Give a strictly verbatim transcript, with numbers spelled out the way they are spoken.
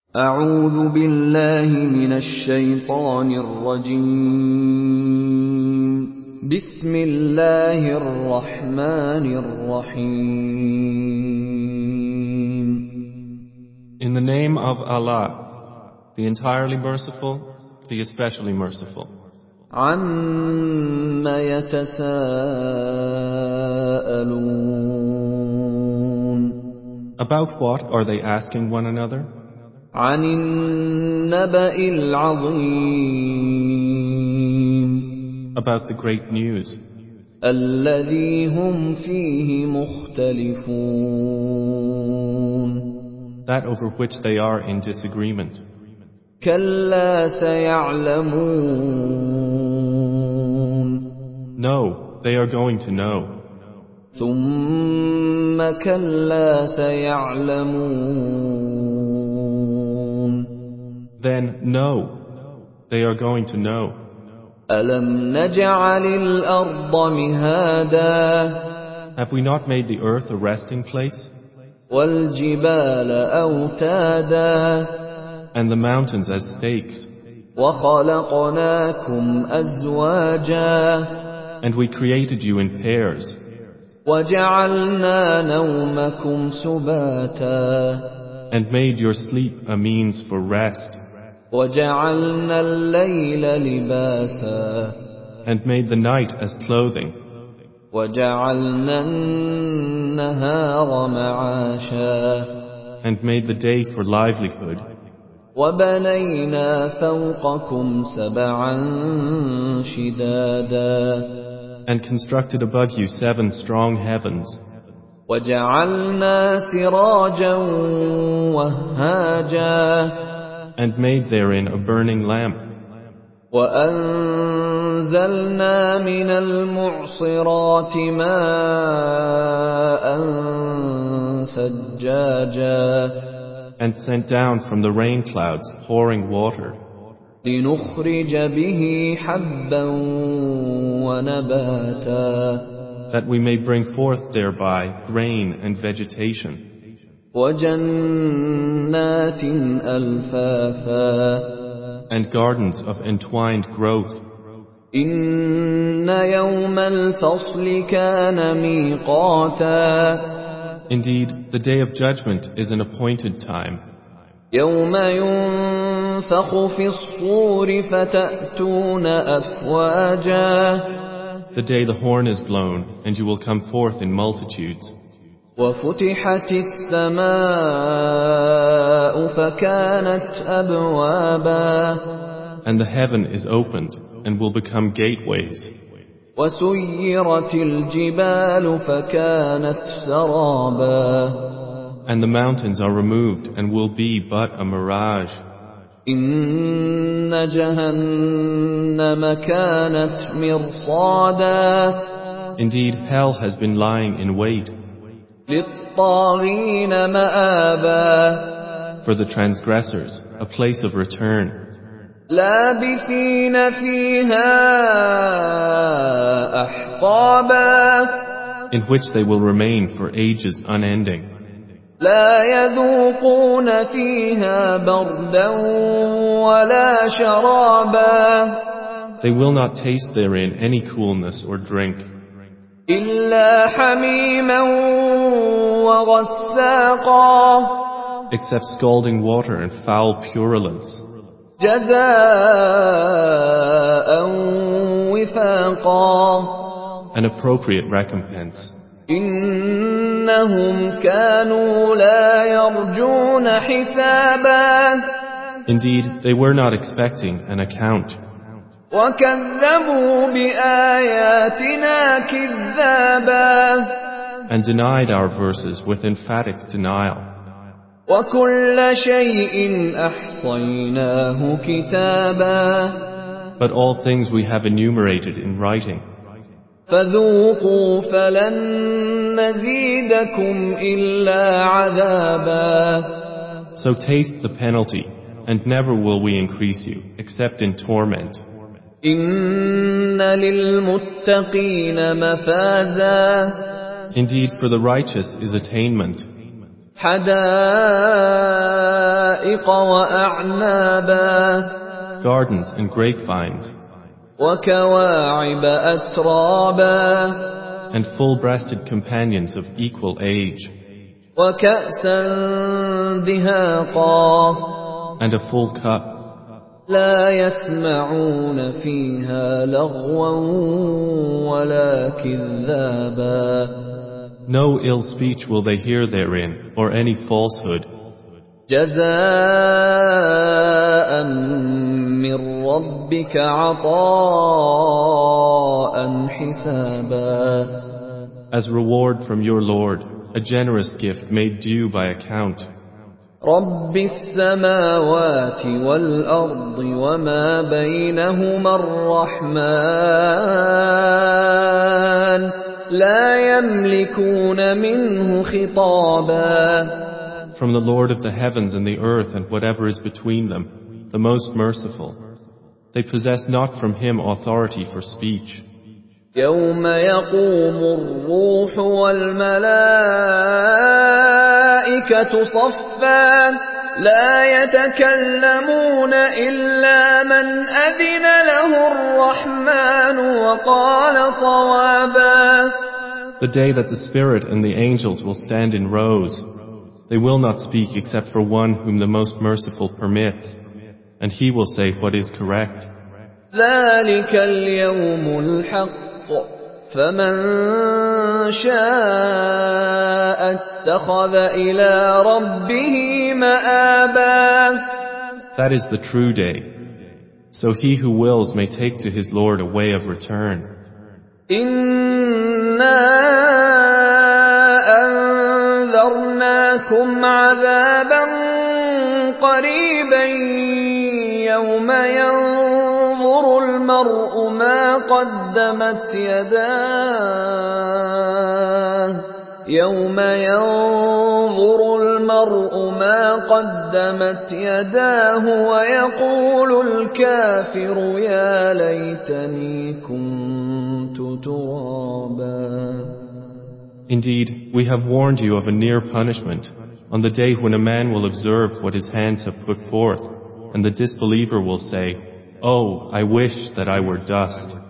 أعوذ بالله من الشيطان الرجيم بسم الله الرحمن الرحيم In the name of Allah, the entirely merciful, the especially merciful. عَمَّ يَتَسَاءَلُونَ About what are they asking one another? عَنِ النَّبَإِ الْعَظِيمِ About the great news, الَّذِي هُمْ فِيهِ مُخْتَلِفُونَ that over which they are in disagreement. كَلَّا سَيَعْلَمُونَ No, they are going to know. ثُمَّ كَلَّا سَيَعْلَمُونَ Then, no, they are going to know. أَلَمْ نَجْعَلِ الْأَرْضَ مِهَادًا Have we not made the earth a resting place, وَالْجِبَالَ أَوْتَادًا and the mountains as stakes, وَخَلَقْنَاكُمْ أَزْوَاجًا and we created you in pairs, وَجَعَلْنَا نَوْمَكُمْ سُبَاتًا and made your sleep a means for rest, وَجَعَلْنَا اللَّيْلَ لِبَاسًا and made the night as clothing, وَجَعَلْنَا النَّهَارَ مَعَاشًا and made the day for livelihood, وَبَنَيْنَا فَوْقَكُمْ سَبْعًا شِدَادًا and constructed above you seven strong heavens, وَجَعَلْنَا سِرَاجًا وَهَّاجًا and made therein a burning lamp, وَأَنزَلْنَا مِنَ الْمُعْصِرَاتِ مَاءً ثَجَّاجًا and sent down from the rain clouds pouring water, لِنُخْرِجَ بِهِ حَبًّا وَنَبَاتًا that we may bring forth thereby grain and vegetation, وَجَنَّاتٍ أَلْفَافًا and gardens of entwined growth. إِنَّ يَوْمَ الْفَصْلِ كَانَ مِيقَاتًا Indeed, the day of judgment is an appointed time, يَوْمَ يُنفَخُ فِي الصُّورِ فَتَأْتُونَ أَفْوَاجًا the day the horn is blown, and you will come forth in multitudes. وَفُتِحَتِ السَّمَاءُ فَكَانَتْ أَبْوَابًا And the heaven is opened, and will become gateways. وَسُيِّرَتِ الْجِبَالُ فَكَانَتْ سَرَابًا And the mountains are removed, and will be but a mirage. إِنَّ جَهَنَّمَ كَانَتْ مِرْصَادًا Indeed, hell has been lying in wait لِلطَّاغِينَ مَآبًا for the transgressors, a place of return, لَابِثِينَ فِيهَا أَحْقَابًا in which they will remain for ages unending. لَا يَذُوقُونَ فِيهَا بَرْدًا وَلَا شَرَابًا They will not taste therein any coolness or drink, إِلَّا حَمِيمًا وَغَسَّاقًا except scalding water and foul purulence, جَزَاءً وِفَاقًا an appropriate recompense. إِنَّهُمْ كَانُوا لَا يَرْجُونَ حِسَابًا Indeed, they were not expecting an account, وَكَذَّبُوا بِآيَاتِنَا كِذَّابًا and denied our verses with emphatic denial. وَكُلَّ شَيْءٍ أَحْصَيْنَاهُ كِتَابًا But all things we have enumerated in writing. فَذُوقُوا فَلَن نَّزِيدَكُمْ إِلَّا عَذَابًا So taste the penalty, and never will we increase you, except in torment. إِنَّ لِلْمُتَّقِينَ مَفَازًا Indeed, for the righteous is attainment, حدائق وأعنابا gardens and grapevines, وكواعب أترابا and full-breasted companions of equal age, وكأسا دهاقا and a full cup. لا يسمعون فيها لغوا ولا كذابا No ill speech will they hear therein, or any falsehood. جزاء من ربك عطاء حسابا As reward from your Lord, a generous gift made due by account. رب السماوات والأرض وما بينهما الرحمن لا يملكون منه خطابا From the Lord of the heavens and the earth and whatever is between them, the most merciful. They possess not from him authority for speech. يوم يقوم الروح والملائكة صفا لا يتكلمون إلا من أذن له الرحمن وقال صوابا The day that the Spirit and the angels will stand in rows, they will not speak except for one whom the most merciful permits, and he will say what is correct. ذلك اليوم الحق فمن شاء اتخذ إلى ربه مآبا That is the true day. So he who wills may take to his Lord a way of return. إنا أنذرناكم عذابا قريبا يوم ينظر المرء ما قدمت يداه يوم ينظر المرء ما قدمت يداه ويقول الكافر يا ليتني كنت ترابا Indeed, we have warned you of a near punishment on the day when a man will observe what his hands have put forth, and the disbeliever will say, "Oh, I wish that I were dust."